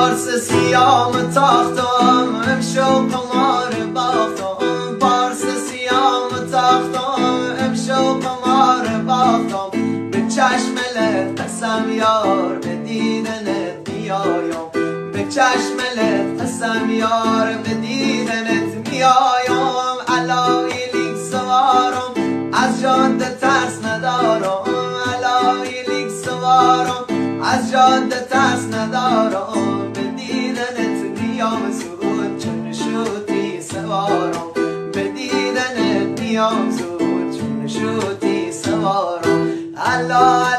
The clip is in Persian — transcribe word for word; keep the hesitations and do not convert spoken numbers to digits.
پارس سیام تاختم امشو قمار باختم پارس سیام تاختم امشو قمار باختم به چشم لت قسم یار به دیدنت میایم به چشم لت قسم یار به دیدنت میایم علایی لیک سوارم از جاده ترس ندارم علایی لیک سوارم از جاده ترس ندارم به دیدنت میام زود چون شوتی سوارم به دیدنت میام زود چون شوتی سوارم الله